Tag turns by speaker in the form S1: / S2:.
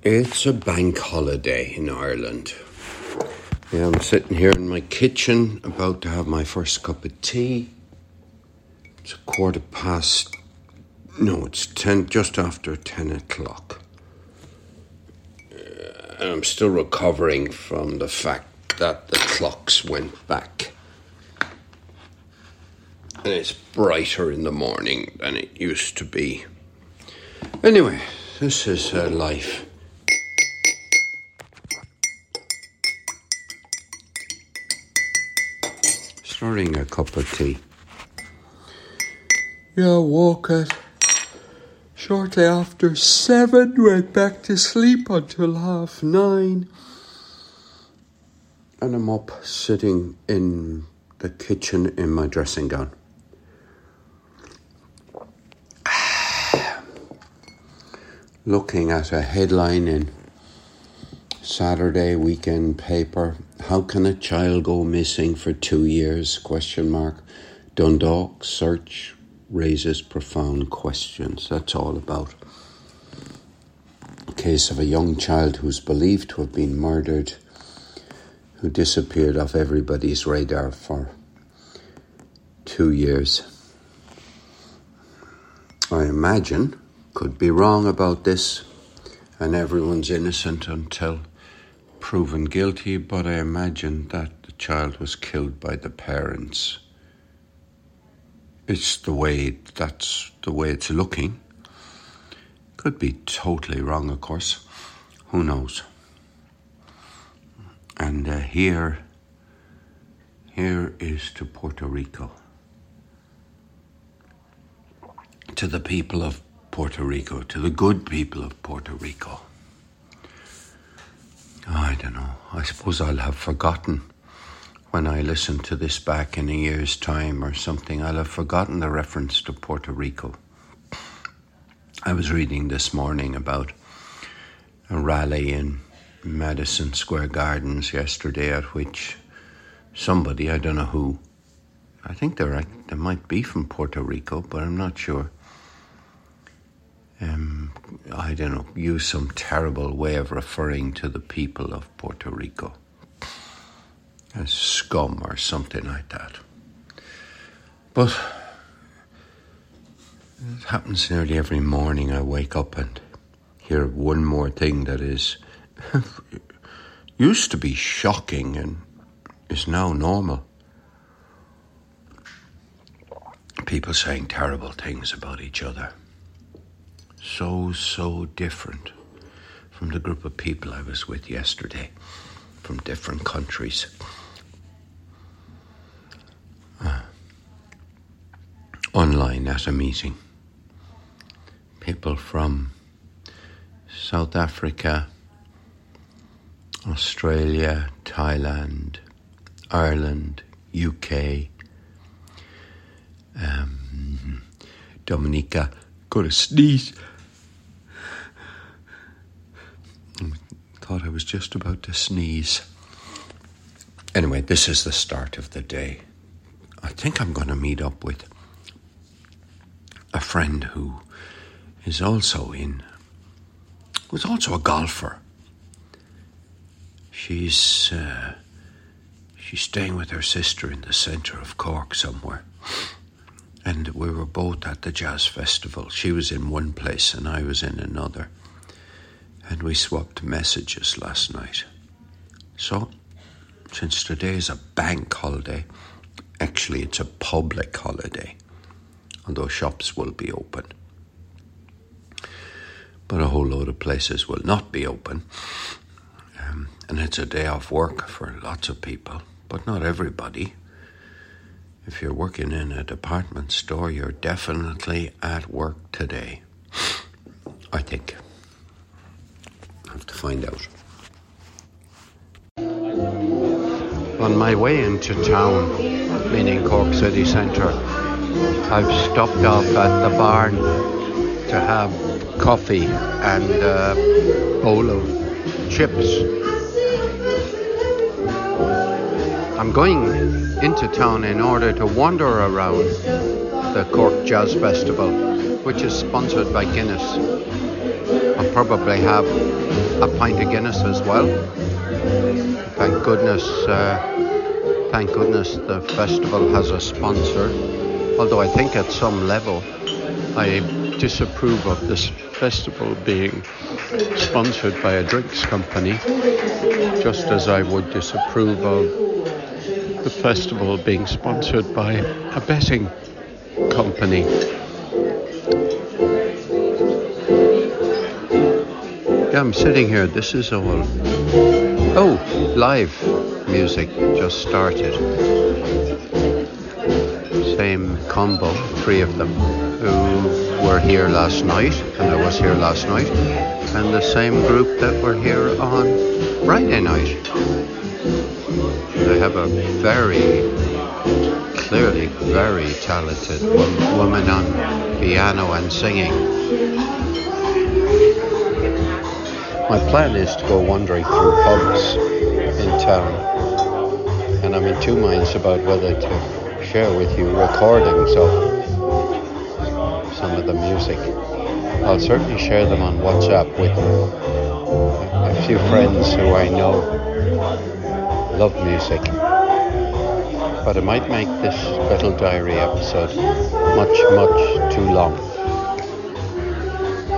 S1: It's a bank holiday in Ireland. Yeah, I'm sitting here in my kitchen about to have my first cup of tea. It's it's 10, just after 10 o'clock. And I'm still recovering from the fact that the clocks went back. And it's brighter in the morning than it used to be. Anyway, this is life. Starting a cup of tea. Yeah, woke at shortly after 7, went back to sleep until 9:30. And I'm up sitting in the kitchen in my dressing gown. Looking at a headline in Saturday weekend paper. How can a child go missing for 2 years? ? Dundalk search raises profound questions. That's all about a case of a young child who's believed to have been murdered, who disappeared off everybody's radar for 2 years. I imagine, could be wrong about this, and everyone's innocent until proven guilty, but I imagine that the child was killed by the parents. That's the way it's looking. Could be totally wrong, of course. Who knows? And here is to Puerto Rico. To the people of Puerto Rico, to the good people of Puerto Rico. I don't know. I suppose I'll have forgotten when I listen to this back in a year's time or something. I'll have forgotten the reference to Puerto Rico. I was reading this morning about a rally in Madison Square Gardens yesterday at which somebody, I don't know who, I think they might be from Puerto Rico, but I'm not sure. I don't know, use some terrible way of referring to the people of Puerto Rico as scum or something like that. But it happens nearly every morning. I wake up and hear one more thing that is used to be shocking and is now normal. People saying terrible things about each other. So different from the group of people I was with yesterday, from different countries. Online at a meeting. People from South Africa, Australia, Thailand, Ireland, UK, Dominica. Got to sneeze. Thought I was just about to sneeze. Anyway, this is the start of the day. I think I'm going to meet up with a friend who is also a golfer. She's staying with her sister in the centre of Cork somewhere. And we were both at the jazz festival. She was in one place and I was in another. And we swapped messages last night. So, since today is a bank holiday, actually it's a public holiday, although shops will be open. But a whole load of places will not be open. And it's a day off work for lots of people, but not everybody. If you're working in a department store, you're definitely at work today. I think. I have to find out. On my way into town, meaning Cork City Centre, I've stopped off at the barn to have coffee and a bowl of chips. I'm going into town in order to wander around the Cork Jazz Festival, which is sponsored by Guinness. I'll probably have a pint of Guinness as well. Thank goodness the festival has a sponsor. Although I think at some level I disapprove of this festival being sponsored by a drinks company, just as I would disapprove of the festival being sponsored by a betting company. Yeah, I'm sitting here. This is all... Oh, live music just started. Same combo, 3 of them, who were here last night, and I was here last night, and the same group that were here on Friday night. They have a clearly very talented woman on piano and singing. My plan is to go wandering through pubs in town, and I'm in two minds about whether to share with you recordings of some of the music. I'll certainly share them on WhatsApp with a few friends who I know love music. But it might make this little diary episode much, much too long.